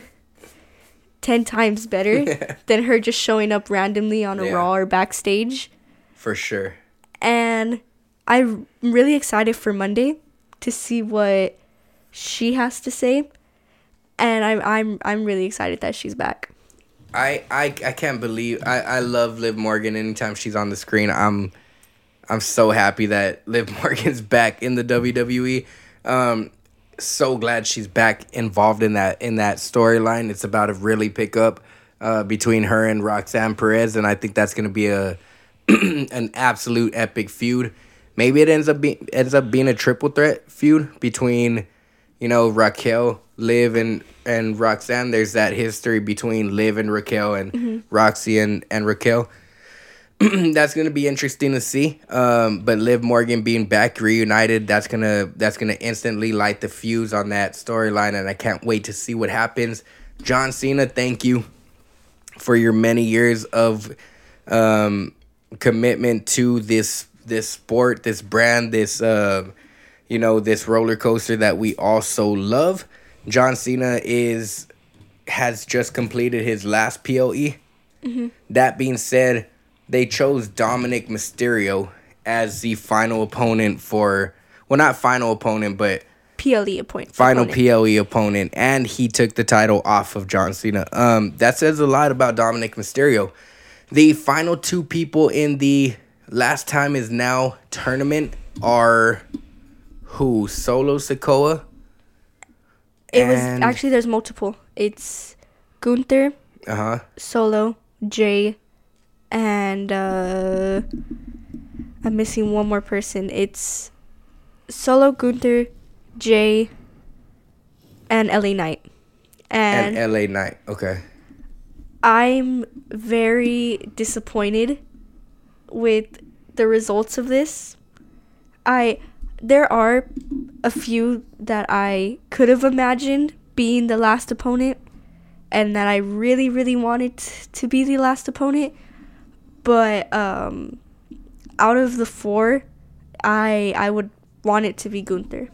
ten times better than her just showing up randomly on a Yeah. Raw or backstage. For sure. And I'm really excited for Monday to see what she has to say, and I'm I'm I'm really excited that she's back. I I, I can't believe I, I love Liv Morgan. Anytime she's on the screen, I'm I'm so happy that Liv Morgan's back in the W W E. Um, so glad she's back involved in that in that storyline. It's about to really pick up uh, between her and Roxanne Perez, and I think that's gonna be a an absolute epic feud. Maybe it ends up being ends up being a triple threat feud between, you know, Raquel, Liv, and, and Roxanne. There's that history between Liv and Raquel and mm-hmm. Roxy and, and Raquel. That's going to be interesting to see. Um, but Liv Morgan being back reunited, that's going to that's gonna instantly light the fuse on that storyline, and I can't wait to see what happens. John Cena, thank you for your many years of um, commitment to this this sport, this brand, this... Uh, you know, this roller coaster that we all so love. John Cena is has just completed his last P L E. Mm-hmm. That being said, they chose Dominic Mysterio as the final opponent for, well, not final opponent, but P L E opponent. Final opponent. P L E opponent, and he took the title off of John Cena. Um, that says a lot about Dominic Mysterio. The final two people in the Last Time Is Now tournament are... Who? Solo Sikoa? It was actually, there's multiple. It's Gunther, uh-huh. Solo, Jay, and uh, I'm missing one more person. It's Solo, Gunther, Jay, and L A Knight. And, and L A Knight, okay. I'm very disappointed with the results of this. I... There are a few that I could have imagined being the last opponent, and that I really, really wanted to be the last opponent. But um, out of the four, I I would want it to be Gunther.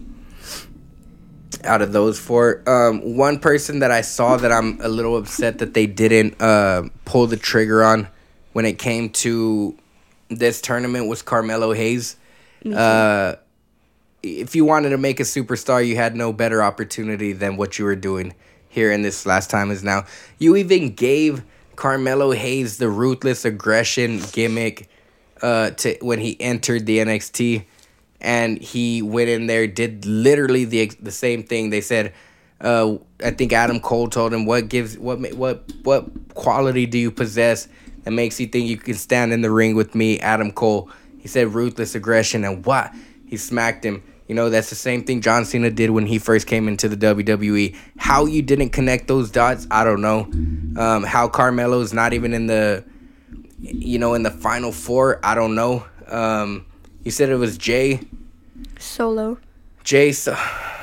Out of those four, um, one person that I saw that I'm a little upset that they didn't uh, pull the trigger on when it came to this tournament was Carmelo Hayes. Uh, if you wanted to make a superstar, you had no better opportunity than what you were doing here in this Last Time Is Now. You even gave Carmelo Hayes the ruthless aggression gimmick uh, to when he entered the N X T, and he went in there, did literally the the same thing. They said, uh, I think Adam Cole told him, "What gives what what what quality do you possess that makes you think you can stand in the ring with me, Adam Cole?" He said ruthless aggression, and what? He smacked him. You know, that's the same thing John Cena did when he first came into the W W E. How you didn't connect those dots, I don't know. Um, how Carmelo's not even in the, you know, in the final four, I don't know. Um, you said it was Jay. Solo. Jay so-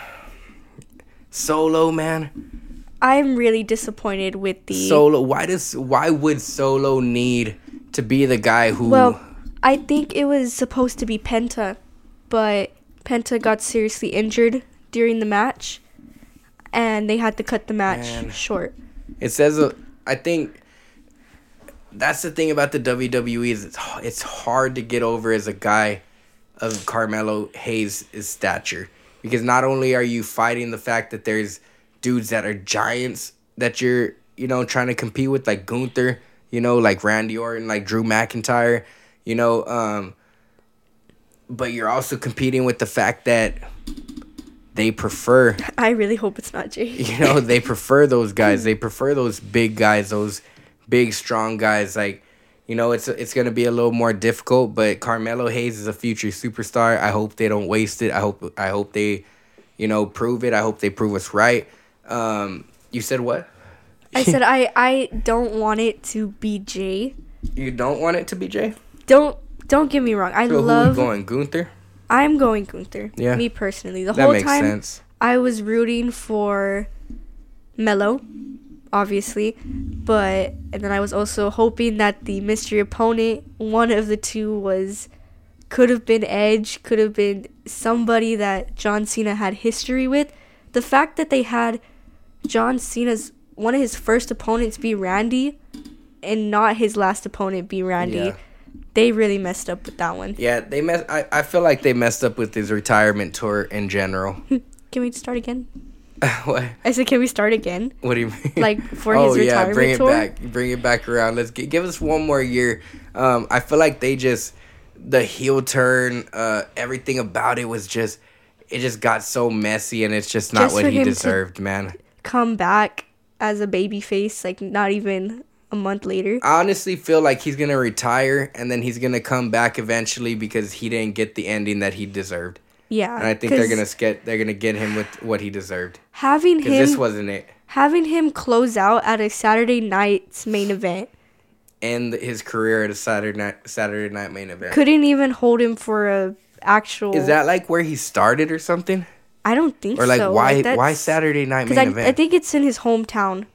Solo, man. I'm really disappointed with the... Solo, why does why would Solo need to be the guy who... Well, I think it was supposed to be Penta, but Penta got seriously injured during the match, and they had to cut the match Man. short. It says, uh, I think that's the thing about the W W E is it's, it's hard to get over as a guy of Carmelo Hayes' stature. Because not only are you fighting the fact that there's dudes that are giants that you're, you know, trying to compete with, like Gunther, you know, like Randy Orton, like Drew McIntyre, you know, um, but you're also competing with the fact that they prefer, I really hope it's not Jay. you know, they prefer those guys. They prefer those big guys, those big, strong guys. Like, you know, it's it's going to be a little more difficult, but Carmelo Hayes is a future superstar. I hope they don't waste it. I hope I hope they, you know, prove it. I hope they prove us right. Um, you said what? I said I, I don't want it to be Jay. You don't want it to be Jay? Don't don't get me wrong. I So love. who are you going? Gunther? I'm going Gunther. Yeah. Me personally, the That whole makes time sense. I was rooting for Melo, obviously, but and then I was also hoping that the mystery opponent, one of the two, was could have been Edge, could have been somebody that John Cena had history with. The fact that they had John Cena's one of his first opponents be Randy, and not his last opponent be Randy. Yeah. They really messed up with that one. Yeah, they mess. I, I feel like they messed up with his retirement tour in general. Can we start again? what? I said, can we start again? What do you mean? Like, for oh, his yeah, retirement bring it tour? back. Bring it back around. Let's g- give us one more year. Um, I feel like they just the heel turn. Uh, everything about it was just. It just got so messy, and it's just not Just what for he him to- deserved, man. Come back as a baby face, like, not even a month later. I honestly feel like he's gonna retire, and then he's gonna come back eventually because he didn't get the ending that he deserved. Yeah. And I think they're 'cause gonna get they're gonna get him with what he deserved. having Because him this wasn't it. having him close out at a Saturday night's main event. End his career at a Saturday night Saturday night main event. Couldn't even hold him for a actual. Is that like where he started or something? I don't think so. Or like why that's- why Saturday night 'cause main I, event? I think it's in his hometown.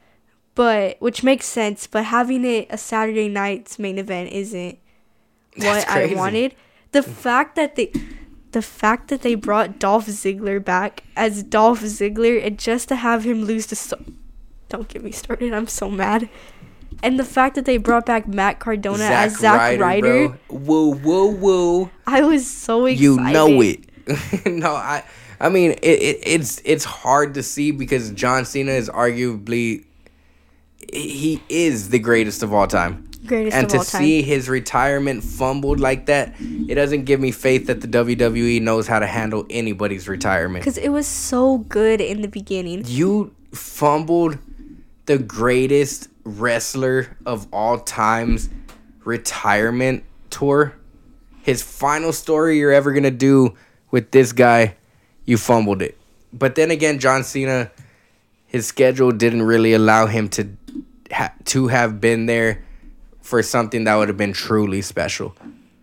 But which makes sense, but having it a Saturday night's main event isn't That's what I crazy. wanted. The fact that they the fact that they brought Dolph Ziggler back as Dolph Ziggler and just to have him lose to so- Don't get me started. I'm so mad. And the fact that they brought back Matt Cardona as Zack Ryder, bro. Woo woo woo. I was so excited. You know it. no, I I mean it, it it's it's hard to see because John Cena is arguably he is the greatest of all time. Greatest and of to all time. see his retirement fumbled like that, it doesn't give me faith that the W W E knows how to handle anybody's retirement. Because it was so good in the beginning. You fumbled the greatest wrestler of all time's retirement tour. His final story you're ever going to do with this guy, you fumbled it. But then again, John Cena, his schedule didn't really allow him to ha- to have been there for something that would have been truly special.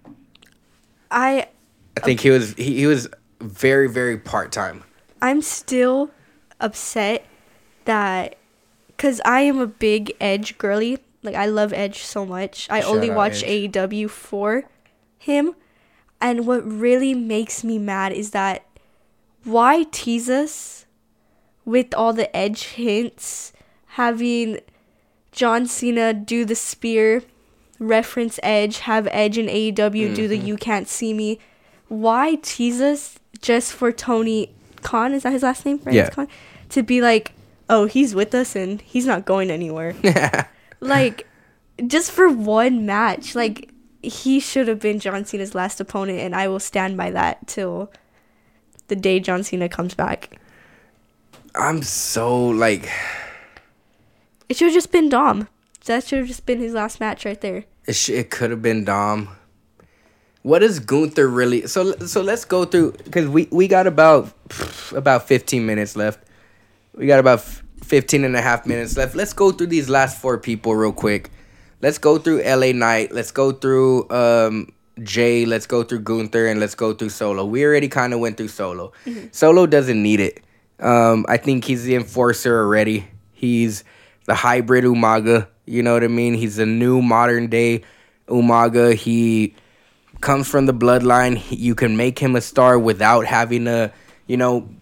I I think he was he, he was very, very part-time. I'm still upset that because I am a big Edge girly. Like, I love Edge so much. I Shout only out watch Edge. A E W for him. And what really makes me mad is that why tease us with all the Edge hints, having John Cena do the spear, reference Edge, have Edge and A E W Mm-hmm. do the You Can't See Me. Why tease us just for Tony Khan? Is that his last name? Right? Yeah. It's Khan? To be like, oh, he's with us and he's not going anywhere. Like, just for one match. Like, he should have been John Cena's last opponent, and I will stand by that till the day John Cena comes back. I'm so, like... It should have just been Dom. That should have just been his last match right there. It, sh- it could have been Dom. What is Gunther really... So so let's go through... Because we, we got about about fifteen minutes left. We got about fifteen and a half minutes left. Let's go through these last four people real quick. Let's go through L A Knight. Let's go through um, Jay. Let's go through Gunther. And let's go through Solo. We already kind of went through Solo. Mm-hmm. Solo doesn't need it. Um, I think he's the enforcer already. He's the hybrid Umaga. You know what I mean? He's a new modern day Umaga. He comes from the bloodline. You can make him a star without having to, you know,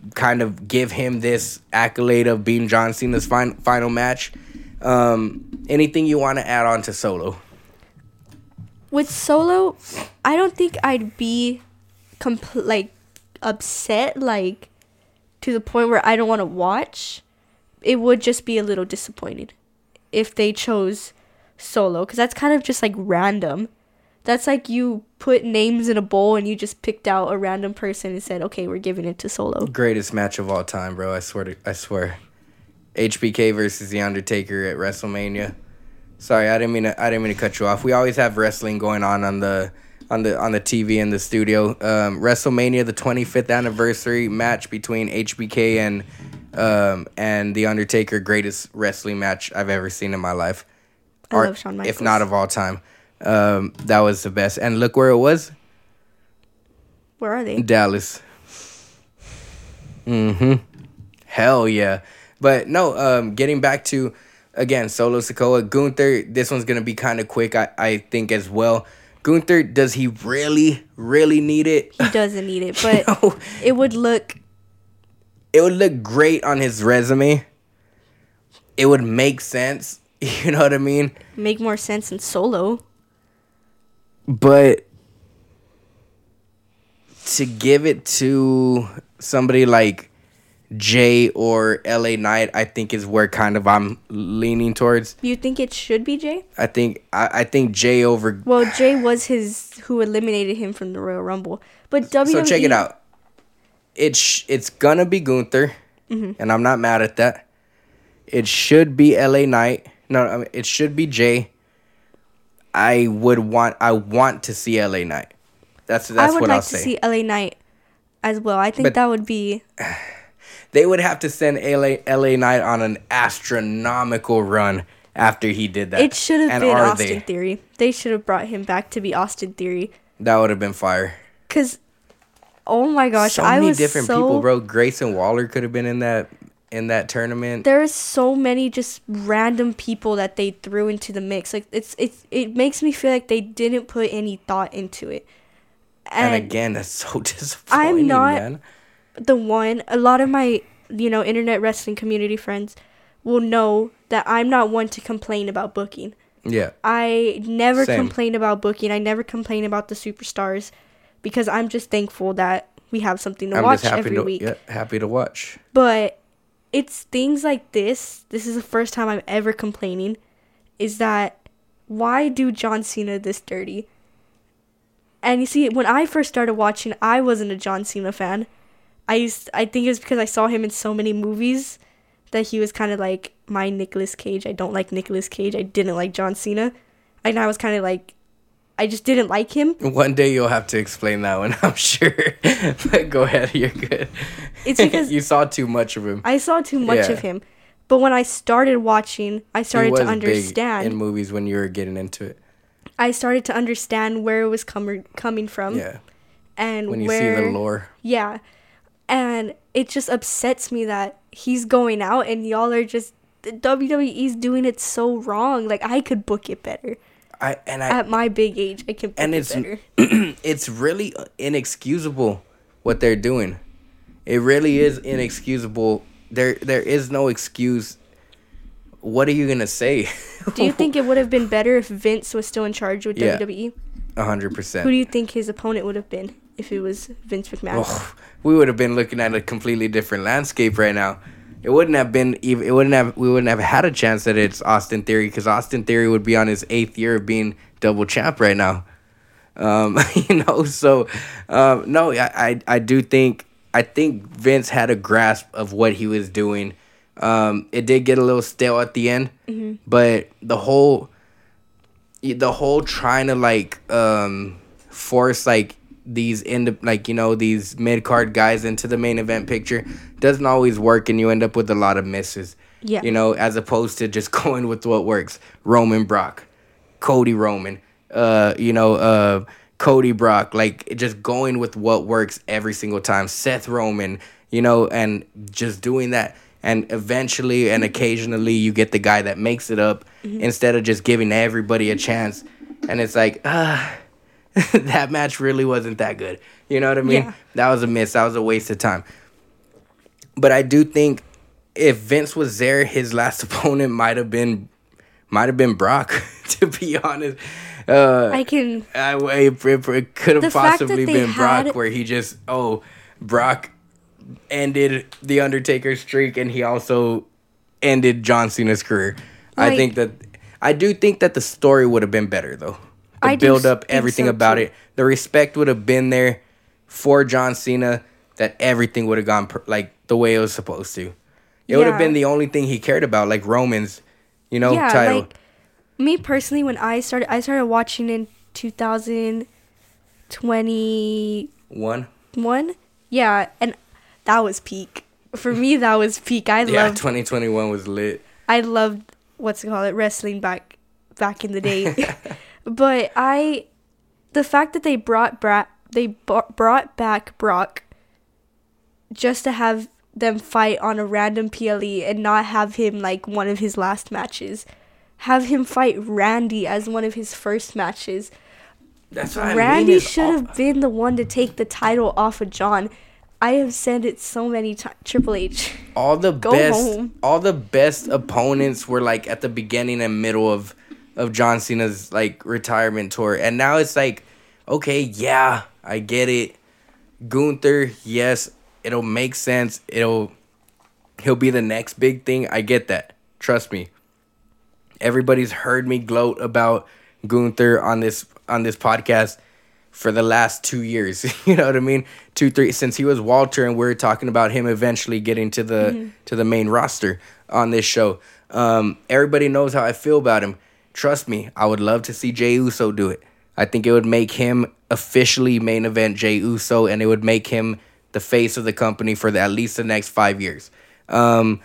kind of give him this accolade of being John Cena's fin- final match. Um, anything you want to add on to Solo? With Solo, I don't think I'd be compl- like upset, like to the point where I don't want to watch. It would just be a little disappointed if they chose Solo, because that's kind of just like random. That's like you put names in a bowl and you just picked out a random person and said, okay, we're giving it to Solo. Greatest match of all time, bro. I swear to, I swear. H B K versus The Undertaker at WrestleMania. Sorry, I didn't mean to, I didn't mean to cut you off. We always have wrestling going on on the on the on the T V in the studio. Um, WrestleMania, the twenty-fifth anniversary match between H B K and um, and The Undertaker. Greatest wrestling match I've ever seen in my life. I or, love Shawn Michaels. if not of all time. Um, that was the best. And look where it was. Where are they? Dallas. Mm-hmm. Hell yeah. But no, um, getting back to, again, Solo Sikoa, Gunther, this one's going to be kind of quick, I, I think, as well. Gunther, does he really, really need it? He doesn't need it, but No. it would look... It would look great on his resume. It would make sense. You know what I mean? make more sense in Solo. But to give it to somebody like Jay or L A Knight, I think is where kind of I'm leaning towards. You think it should be Jay? I think I, I think Jay over. Well, Jay was his who eliminated him from the Royal Rumble. But W W E... So check it out. It's sh- it's gonna be Gunther, Mm-hmm. and I'm not mad at that. It should be L A Knight. No, I mean, it should be Jay. I would want I want to see L A Knight. That's that's I would what like I'll to say. see L A Knight as well. I think But- that would be... They would have to send L A, L A Knight on an astronomical run after he did that. It should have And been are Austin they? Theory. They should have brought him back to be Austin Theory. That would have been fire. Because, oh my gosh, So I many was different so... people, bro. Grayson Waller could have been in that in that tournament. There's so many just random people that they threw into the mix. Like it's it's it makes me feel like they didn't put any thought into it. And, And, again, that's so disappointing, I'm not man. the one. A lot of my you know internet wrestling community friends will know that I'm not one to complain about booking. Yeah. I never Same. complain about booking. I never complain about the superstars because I'm just thankful that we have something to I'm watch just happy every to week. yeah, happy to watch. But it's things like this. This is the first time I'm ever complaining. Is that why do John Cena this dirty? And you see, when I first started watching, I wasn't a John Cena fan. I used, I think it was because I saw him in so many movies that he was kind of like my Nicolas Cage. I don't like Nicolas Cage. I didn't like John Cena. And I was kind of like, I just didn't like him. One day you'll have to explain that one, I'm sure. But go ahead, you're good. It's because you saw too much of him. I saw too much Yeah. of him. But when I started watching, I He started was to big understand. in movies when you were getting into it. I started to understand where it was com- coming from. Yeah. And When you where, see the lore. Yeah. And it just upsets me that he's going out and y'all are just... The W W E's doing it so wrong. Like, I could book it better. I and I At my big age, I can book and it it's better. it's really inexcusable what they're doing. It really is inexcusable. There there is no excuse. What are you gonna say? Do you think it would have been better if Vince was still in charge with Yeah. W W E? A hundred Who do percent. you think his opponent would have been if it was Vince McMahon? Oh, we would have been looking at a completely different landscape right now. It wouldn't have been even. It wouldn't have. We wouldn't have had a chance that it's Austin Theory because Austin Theory would be on his eighth year of being double champ right now. Um, you know, so um, no, I, I I do think I think Vince had a grasp of what he was doing. Um, it did get a little stale at the end, Mm-hmm. but the whole the whole trying to like um, force like these end like you know these mid card guys into the main event picture doesn't always work, and you end up with a lot of misses. Yeah. You know, as opposed to just going with what works. Roman Brock, Cody Roman, uh, you know, uh, Cody Brock, like just going with what works every single time. Seth Roman, you know, and just doing that. And eventually and occasionally you get the guy that makes it up Mm-hmm. instead of just giving everybody a chance. And it's like, ah, that match really wasn't that good. You know what I mean? Yeah. That was a miss. That was a waste of time. But I do think if Vince was there, his last opponent might have been might have been Brock. To be honest, uh, I can. I, it, it, it could The have fact that possibly they been Brock, had- where he just oh Brock ended the Undertaker streak, and he also ended John Cena's career. I Like- think that I do think that the story would have been better though. The I do build up, think everything so, about too. it, the respect would have been there for John Cena. That everything would have gone per, like the way it was supposed to. It would have Yeah. been the only thing he cared about, like Roman's, you know, Yeah, title. like me personally, when I started, I started watching in two thousand twenty-one. One. Yeah, and that was peak for me. That was peak. I Yeah, loved. twenty twenty-one was lit. I loved what's it called it wrestling back back in the day. But I, the fact that they brought Bra- they b- brought back Brock just to have them fight on a random P L E and not have him like one of his last matches. Have him fight Randy as one of his first matches. That's what I Randy mean. is should all- have been the one to take the title off of John. I have said it so many times. Triple H. all the Go best home. all the best opponents were like at the beginning and middle of of John Cena's like retirement tour, and now it's like, okay, yeah, I get it. Gunther, yes, it'll make sense. It'll he'll be the next big thing. I get that. Trust me. Everybody's heard me gloat about Gunther on this on this podcast for the last two years. You know what I mean? Two, three, since he was Walter, and we are talking about him eventually getting to the Mm-hmm. to the main roster on this show. Um, everybody knows how I feel about him. Trust me, I would love to see Jey Uso do it. I think it would make him officially main event Jey Uso, and it would make him the face of the company for the, at least the next five years. Um,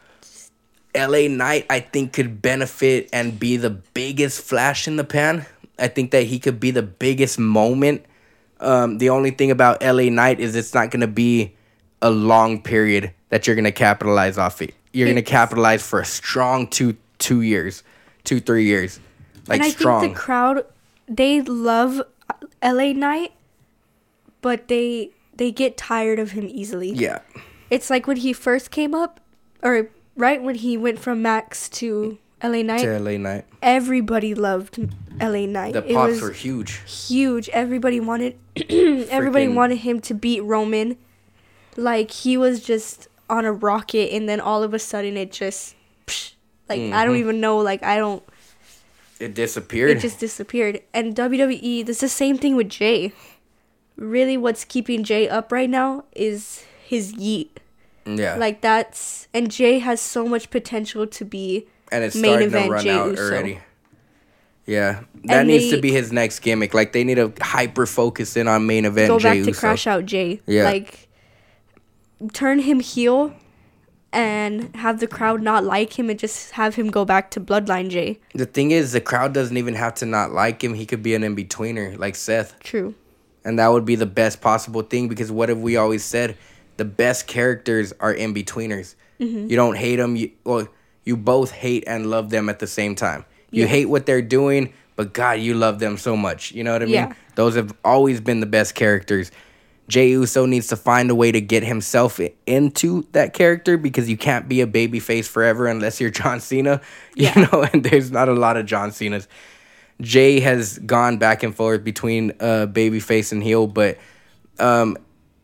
L A Knight, I think, could benefit and be the biggest flash in the pan. I think that he could be the biggest moment. Um, the only thing about L A Knight is it's not going to be a long period that you're going to capitalize off it. You're going to It's- capitalize for a strong two two years, two, three years. Like, and I strong. think the crowd, they love L A Knight, but they they get tired of him easily. yeah. It's like when he first came up, or right when he went from Max to L A Knight, To L A Knight. everybody loved L A Knight. The It pops was were huge. huge. Everybody wanted everybody Freaking- wanted him to beat Roman. Like he was just on a rocket, and then all of a sudden it just psh, like I don't Mhm. even know. Like I don't. It disappeared. It just disappeared. And W W E, it's the same thing with Jay. Really, what's keeping Jay up right now is his yeet. yeah. Like that's and Jay has so much potential to be. And it's main starting to event run Jey out Uso. already. Yeah. That And needs to they- be his next gimmick. Like, they need to hyper focus in on main event Go Jey back Uso. to Crash Out Jay. Yeah. Like turn him heel and have the crowd not like him and just have him go back to Bloodline Jay. The thing is, the crowd doesn't even have to not like him. He could be an in-betweener, like Seth. True. And that would be the best possible thing, because what have we always said? The best characters are in-betweeners. Mm-hmm. You don't hate them. You, well, you both hate and love them at the same time. You Yeah. hate what they're doing, but God, you love them so much. You know what I mean? Yeah. Those have always been the best characters. Jey Uso needs to find a way to get himself i- into that character, because you can't be a babyface forever unless you're John Cena. You Yeah. know, and there's not a lot of John Cenas. Jay has gone back and forth between uh, babyface and heel, but um,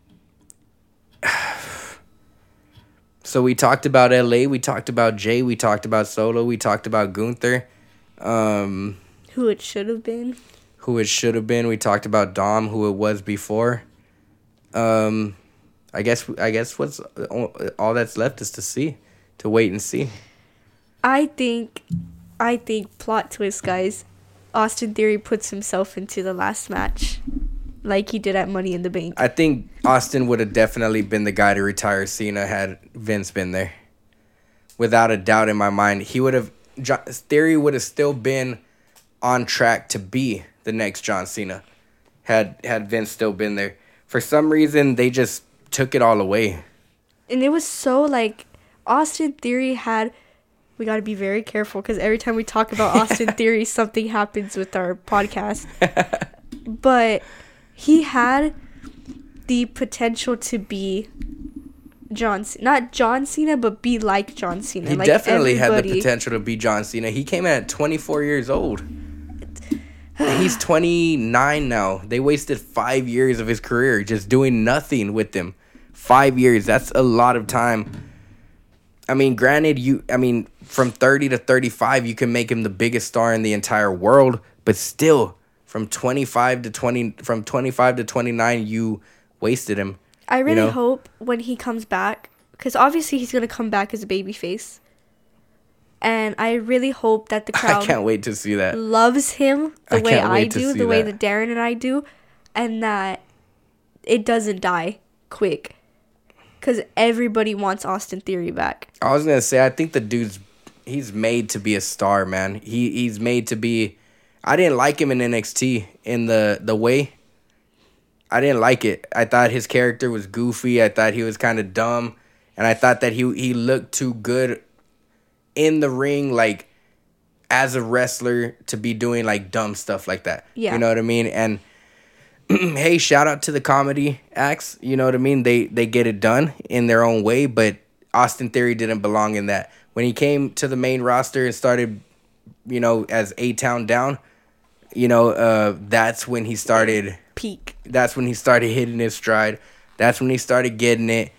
so we talked about L A, we talked about Jay, we talked about Solo, we talked about Gunther, um, Who it should have been. who it should have been. We talked about Dom, who it was before. Um, I guess I guess what's all that's left is to see, to wait and see. I think I think plot twist, guys. Austin Theory puts himself into the last match. Like he did at Money in the Bank. I think Austin would have definitely been the guy to retire Cena had Vince been there. Without a doubt in my mind. He would have... Jo- Theory would have still been on track to be the next John Cena had had Vince still been there. For some reason, they just took it all away. And it was so like Austin Theory had. We got to be very careful because every time we talk about Austin Theory, something happens with our podcast. But he had the potential to be John C- not John Cena, but be like John Cena. He like definitely everybody. had the potential to be John Cena. He came in at twenty-four years old. And he's twenty-nine now. They wasted five years of his career just doing nothing with him. Five years. That's a lot of time. I mean, granted, you. I mean, from thirty to thirty-five, you can make him the biggest star in the entire world. But still, from twenty-five to twenty, from twenty-five to twenty-nine, you wasted him. I really you know? hope when he comes back, because obviously he's gonna come back as a babyface, and I really hope that the crowd I can't wait to see that. loves him the I way can't I wait to do, see the way that. that Darren and I do, and that it doesn't die quick, because everybody wants Austin Theory back. I was gonna say, I think the dude's he's made to be a star, man. He he's made to be. I didn't like him in N X T in the the way. I didn't like it. I thought his character was goofy. I thought he was kind of dumb, and I thought that he he looked too good in the ring, like as a wrestler, to be doing like dumb stuff like that. Yeah. You know what I mean? And hey, shout out to the comedy acts. You know what I mean? They they get it done in their own way, but Austin Theory didn't belong in that. When he came to the main roster and started, you know, as A-Town Down, you know, uh, that's when he started... Peak. That's when he started hitting his stride. That's when he started getting it.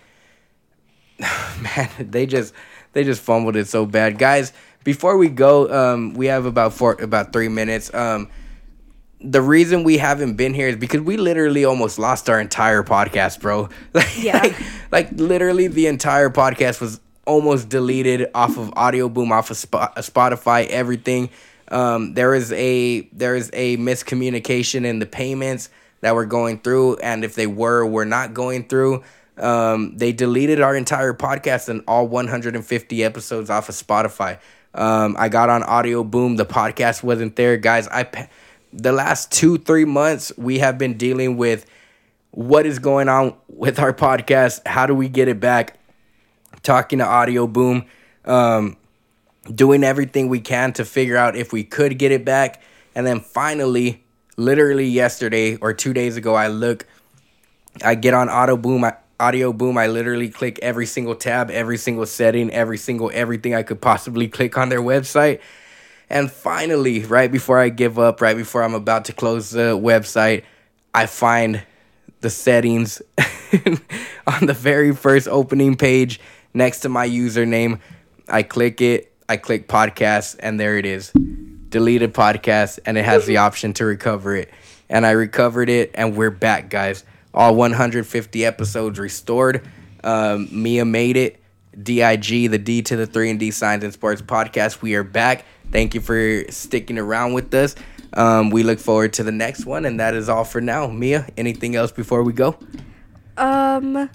Man, they just they just fumbled it so bad. Guys, before we go, um, we have about four about three minutes. Um, the reason we haven't been here is because we literally almost lost our entire podcast, bro. Like, Yeah. like, like literally the entire podcast was almost deleted off of Audio Boom, off of Sp- Spotify, everything. Um, there is a there is a miscommunication in the payments that we're going through, and if they were, we're not going through. Um, they deleted our entire podcast and all one hundred fifty episodes off of Spotify. Um, I got on Audio Boom, the podcast wasn't there, guys. I the last two three months we have been dealing with what is going on with our podcast. How do we get it back? Talking to Audio Boom, um, doing everything we can to figure out if we could get it back, and then finally. Literally yesterday or two days ago, I look, I get on Audio Boom, I, Audio Boom, I literally click every single tab, every single setting, every single everything I could possibly click on their website. And finally, right before I give up, right before I'm about to close the website, I find the settings on the very first opening page next to my username. I click it, I click podcast, and there it is. Deleted podcast, and it has the option to recover it, and I recovered it, and we're back, guys. All one hundred fifty episodes restored. um Mia made it. D I G, the D to the three and D Signs and Sports podcast, we are back. Thank you for sticking around with us. Um we look forward to the next one, and that is all for now. Mia, anything else before we go? Um,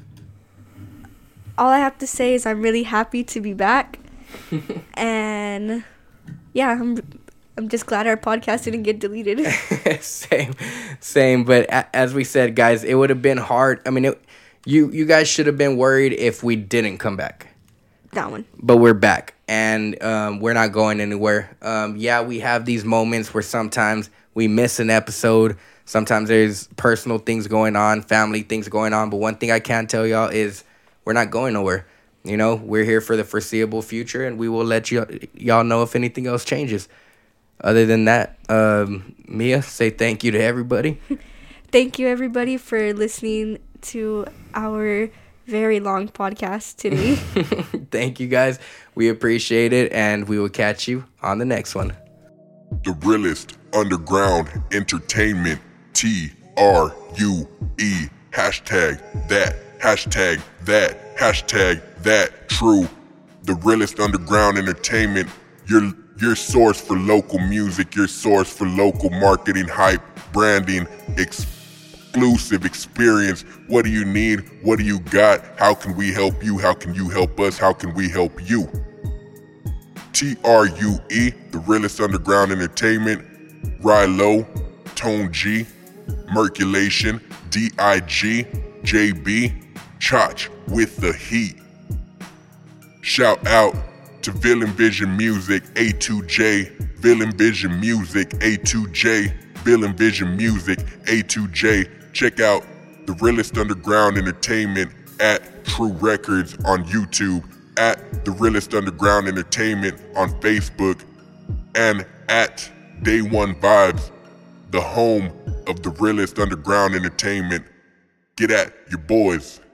all I have to say is I'm really happy to be back, and yeah, I'm I'm just glad our podcast didn't get deleted. same, same. But a- as we said, guys, it would have been hard. I mean, it, you you guys should have been worried if we didn't come back. That one. But we're back, and um, we're not going anywhere. Um, yeah, we have these moments where sometimes we miss an episode. Sometimes there's personal things going on, family things going on. But one thing I can tell y'all is we're not going nowhere. You know, we're here for the foreseeable future, and we will let you y'all know if anything else changes. Other than that, um, Mia, say thank you to everybody. Thank you, everybody, for listening to our very long podcast today. Thank you, guys. We appreciate it, and we will catch you on the next one. The realest underground entertainment. T R U E. Hashtag that. Hashtag that. Hashtag that. True. The realest underground entertainment. Your your source for local music. Your source for local marketing, hype, branding, exclusive experience. What do you need? What do you got? How can we help you? How can you help us? How can we help you? T R U E, the realest underground entertainment. Rilo, Tone G, Merculation, D I G, J B, Chach with the heat. Shout out to Villain Vision Music, A two J, Villain Vision Music, A two J, Villain Vision Music, A two J. Check out the realest underground entertainment at True Records on YouTube, at The Realest Underground Entertainment on Facebook, and at Day One Vibes, the home of The Realest Underground Entertainment. Get at your boys.